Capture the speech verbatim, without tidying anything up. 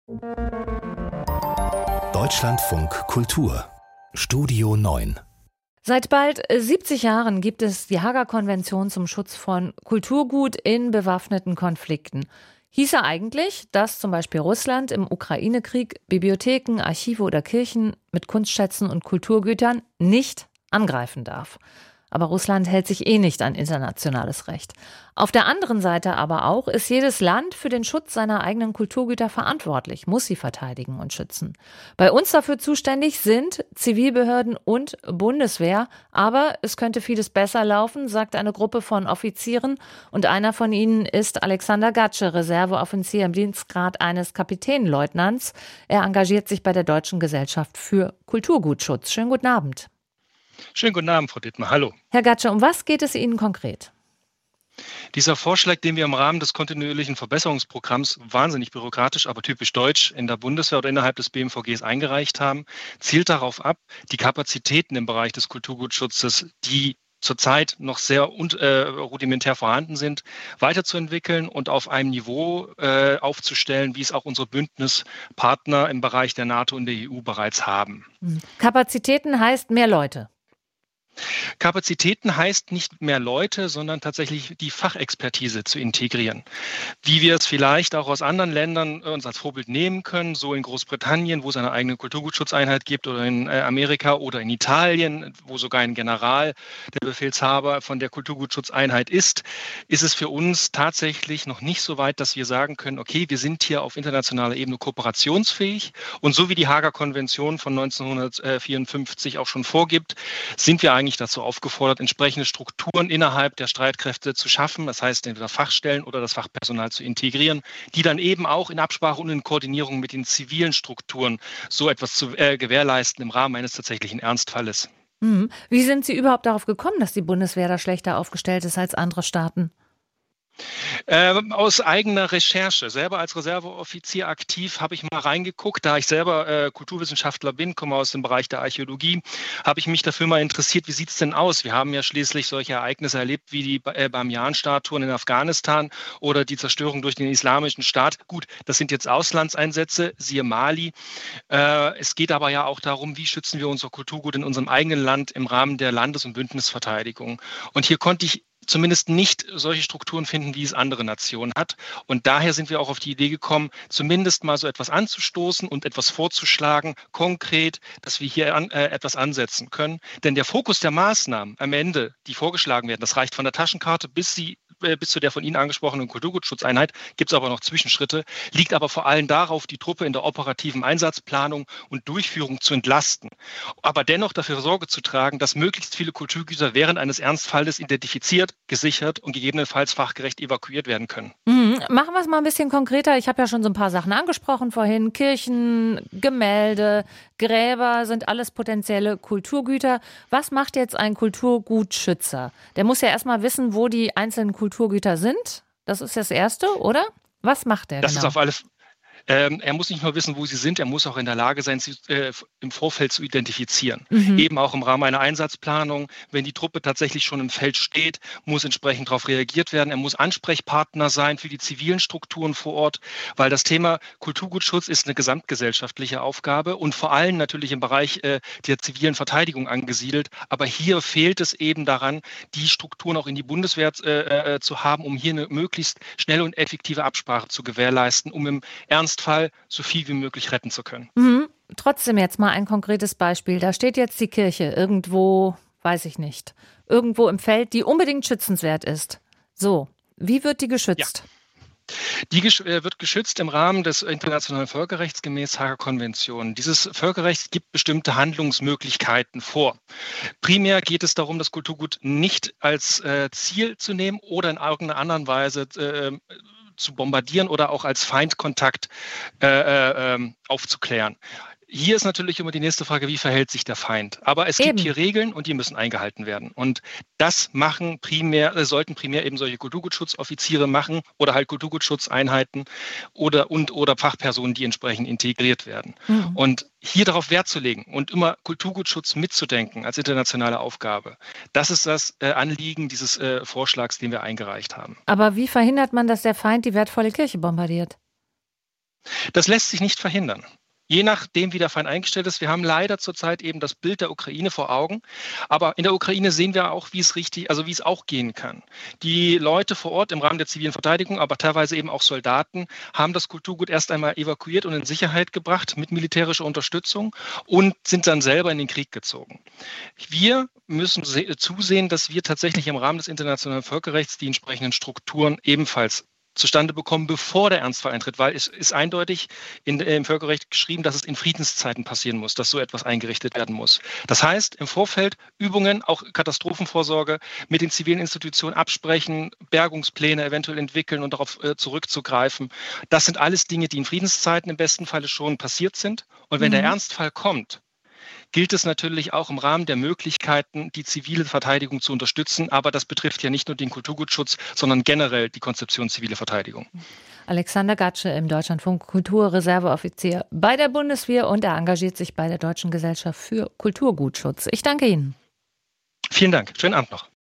Deutschlandfunk Kultur Studio neun. Seit bald siebzig Jahren gibt es die Haager Konvention zum Schutz von Kulturgut in bewaffneten Konflikten. Hieße eigentlich, dass zum Beispiel Russland im Ukraine-Krieg Bibliotheken, Archive oder Kirchen mit Kunstschätzen und Kulturgütern nicht angreifen darf. Aber Russland hält sich eh nicht an internationales Recht. Auf der anderen Seite aber auch ist jedes Land für den Schutz seiner eigenen Kulturgüter verantwortlich, muss sie verteidigen und schützen. Bei uns dafür zuständig sind Zivilbehörden und Bundeswehr. Aber es könnte vieles besser laufen, sagt eine Gruppe von Offizieren. Und einer von ihnen ist Alexander Gatsche, Reserveoffizier im Dienstgrad eines Kapitänleutnants. Er engagiert sich bei der Deutschen Gesellschaft für Kulturgutschutz. Schönen guten Abend. Schönen guten Abend, Frau Dittmar. Hallo. Herr Gatsche, um was geht es Ihnen konkret? Dieser Vorschlag, den wir im Rahmen des kontinuierlichen Verbesserungsprogramms, wahnsinnig bürokratisch, aber typisch deutsch, in der Bundeswehr oder innerhalb des B M V Gs eingereicht haben, zielt darauf ab, die Kapazitäten im Bereich des Kulturgutschutzes, die zurzeit noch sehr und, äh, rudimentär vorhanden sind, weiterzuentwickeln und auf einem Niveau äh, aufzustellen, wie es auch unsere Bündnispartner im Bereich der NATO und der E U bereits haben. Kapazitäten heißt mehr Leute. Kapazitäten heißt nicht mehr Leute, sondern tatsächlich die Fachexpertise zu integrieren. Wie wir es vielleicht auch aus anderen Ländern uns als Vorbild nehmen können, so in Großbritannien, wo es eine eigene Kulturgutschutzeinheit gibt, oder in Amerika oder in Italien, wo sogar ein General der Befehlshaber von der Kulturgutschutzeinheit ist, ist es für uns tatsächlich noch nicht so weit, dass wir sagen können, okay, wir sind hier auf internationaler Ebene kooperationsfähig und so wie die Haager Konvention von neunzehnhundertvierundfünfzig auch schon vorgibt, sind wir eigentlich dazu aufgefordert, entsprechende Strukturen innerhalb der Streitkräfte zu schaffen, das heißt entweder Fachstellen oder das Fachpersonal zu integrieren, die dann eben auch in Absprache und in Koordinierung mit den zivilen Strukturen so etwas zu äh, gewährleisten im Rahmen eines tatsächlichen Ernstfalles. Mhm. Wie sind Sie überhaupt darauf gekommen, dass die Bundeswehr da schlechter aufgestellt ist als andere Staaten? Ähm, aus eigener Recherche. Selber als Reserveoffizier aktiv habe ich mal reingeguckt. Da ich selber äh, Kulturwissenschaftler bin, komme aus dem Bereich der Archäologie, habe ich mich dafür mal interessiert, wie sieht es denn aus? Wir haben ja schließlich solche Ereignisse erlebt wie die äh, Bamiyan-Statuen in Afghanistan oder die Zerstörung durch den Islamischen Staat. Gut, das sind jetzt Auslandseinsätze, siehe Mali. Äh, es geht aber ja auch darum, wie schützen wir unser Kulturgut in unserem eigenen Land im Rahmen der Landes- und Bündnisverteidigung. Und hier konnte ich zumindest nicht solche Strukturen finden, wie es andere Nationen hat. Und daher sind wir auch auf die Idee gekommen, zumindest mal so etwas anzustoßen und etwas vorzuschlagen, konkret, dass wir hier an, äh, etwas ansetzen können. Denn der Fokus der Maßnahmen am Ende, die vorgeschlagen werden, das reicht von der Taschenkarte bis sie bis zu der von Ihnen angesprochenen Kulturgutschutzeinheit, gibt es aber noch Zwischenschritte, liegt aber vor allem darauf, die Truppe in der operativen Einsatzplanung und Durchführung zu entlasten. Aber dennoch dafür Sorge zu tragen, dass möglichst viele Kulturgüter während eines Ernstfalles identifiziert, gesichert und gegebenenfalls fachgerecht evakuiert werden können. Mhm. Machen wir es mal ein bisschen konkreter. Ich habe ja schon so ein paar Sachen angesprochen vorhin. Kirchen, Gemälde, Gräber sind alles potenzielle Kulturgüter. Was macht jetzt ein Kulturgutschützer? Der muss ja erstmal wissen, wo die einzelnen Kulturgüter sind. Das ist das Erste, oder? Was macht der das genau? Ist auf alle Ähm, er muss nicht nur wissen, wo sie sind, er muss auch in der Lage sein, sie äh, im Vorfeld zu identifizieren. Mhm. Eben auch im Rahmen einer Einsatzplanung. Wenn die Truppe tatsächlich schon im Feld steht, muss entsprechend darauf reagiert werden. Er muss Ansprechpartner sein für die zivilen Strukturen vor Ort, weil das Thema Kulturgutschutz ist eine gesamtgesellschaftliche Aufgabe und vor allem natürlich im Bereich äh, der zivilen Verteidigung angesiedelt. Aber hier fehlt es eben daran, die Strukturen auch in die Bundeswehr äh, äh, zu haben, um hier eine möglichst schnelle und effektive Absprache zu gewährleisten, um im Ernst Fall so viel wie möglich retten zu können. Mhm. Trotzdem jetzt mal ein konkretes Beispiel. Da steht jetzt die Kirche irgendwo, weiß ich nicht, irgendwo im Feld, die unbedingt schützenswert ist. So, wie wird die geschützt? Ja. Die gesch- äh, wird geschützt im Rahmen des internationalen Völkerrechts gemäß Haager Konvention. Dieses Völkerrecht gibt bestimmte Handlungsmöglichkeiten vor. Primär geht es darum, das Kulturgut nicht als äh, Ziel zu nehmen oder in irgendeiner anderen Weise äh, zu bombardieren oder auch als Feindkontakt äh, äh, aufzuklären. Hier ist natürlich immer die nächste Frage, wie verhält sich der Feind? Aber es Eben. gibt hier Regeln und die müssen eingehalten werden. Und das machen primär, äh, sollten primär eben solche Kulturgutschutzoffiziere machen oder halt Kulturgutschutzeinheiten oder und oder Fachpersonen, die entsprechend integriert werden. Mhm. Und hier darauf Wert zu legen und immer Kulturgutschutz mitzudenken als internationale Aufgabe, das ist das äh, Anliegen dieses äh, Vorschlags, den wir eingereicht haben. Aber wie verhindert man, dass der Feind die wertvolle Kirche bombardiert? Das lässt sich nicht verhindern. Je nachdem, wie der Feind eingestellt ist. Wir haben leider zurzeit eben das Bild der Ukraine vor Augen. Aber in der Ukraine sehen wir auch, wie es richtig, also wie es auch gehen kann. Die Leute vor Ort im Rahmen der zivilen Verteidigung, aber teilweise eben auch Soldaten, haben das Kulturgut erst einmal evakuiert und in Sicherheit gebracht mit militärischer Unterstützung und sind dann selber in den Krieg gezogen. Wir müssen zusehen, dass wir tatsächlich im Rahmen des internationalen Völkerrechts die entsprechenden Strukturen ebenfalls zustande bekommen, bevor der Ernstfall eintritt, weil es ist eindeutig in, im Völkerrecht geschrieben, dass es in Friedenszeiten passieren muss, dass so etwas eingerichtet werden muss. Das heißt, im Vorfeld Übungen, auch Katastrophenvorsorge mit den zivilen Institutionen absprechen, Bergungspläne eventuell entwickeln und darauf äh, zurückzugreifen. Das sind alles Dinge, die in Friedenszeiten im besten Falle schon passiert sind. Und wenn mhm. der Ernstfall kommt, gilt es natürlich auch im Rahmen der Möglichkeiten, die zivile Verteidigung zu unterstützen. Aber das betrifft ja nicht nur den Kulturgutschutz, sondern generell die Konzeption zivile Verteidigung. Alexander Gatsche im Deutschlandfunk Kulturreserveoffizier bei der Bundeswehr und er engagiert sich bei der Deutschen Gesellschaft für Kulturgutschutz. Ich danke Ihnen. Vielen Dank. Schönen Abend noch.